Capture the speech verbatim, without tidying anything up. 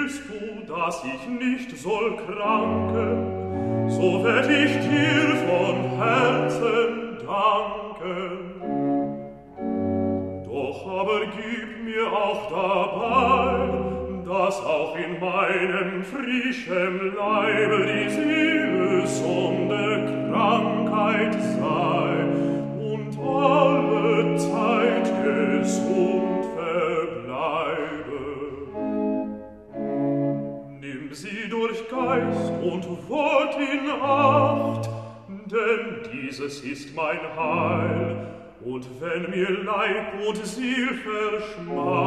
willst du, dass ich nicht soll kranken, so werd ich dir von Herzen danken. Doch aber gib mir auch dabei, dass auch in meinem frischen Leibe die Seele sonde Krankheit sei und alle Zeit gesund verbleibe. Nimm sie durch Geist und Wort in Acht, denn dieses ist mein Heil, und wenn mir Leib und Seele verschmagt,